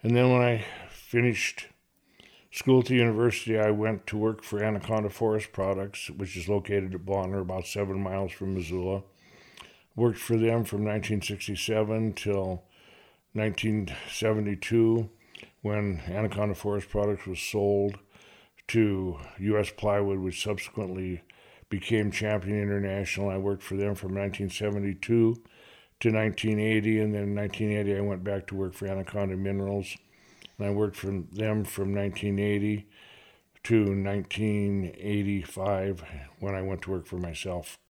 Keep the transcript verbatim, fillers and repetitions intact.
And then when I finished school at the university, I went to work for Anaconda Forest Products, which is located at Bonner, about seven miles from Missoula. Worked for them from nineteen sixty-seven till nineteen seventy-two, when Anaconda Forest Products was sold to U S Plywood, which subsequently became Champion International. I worked for them from nineteen seventy-two to nineteen eighty, and then in nineteen eighty I went back to work for Anaconda Minerals, and I worked for them from nineteen eighty to nineteen eighty-five when I went to work for myself.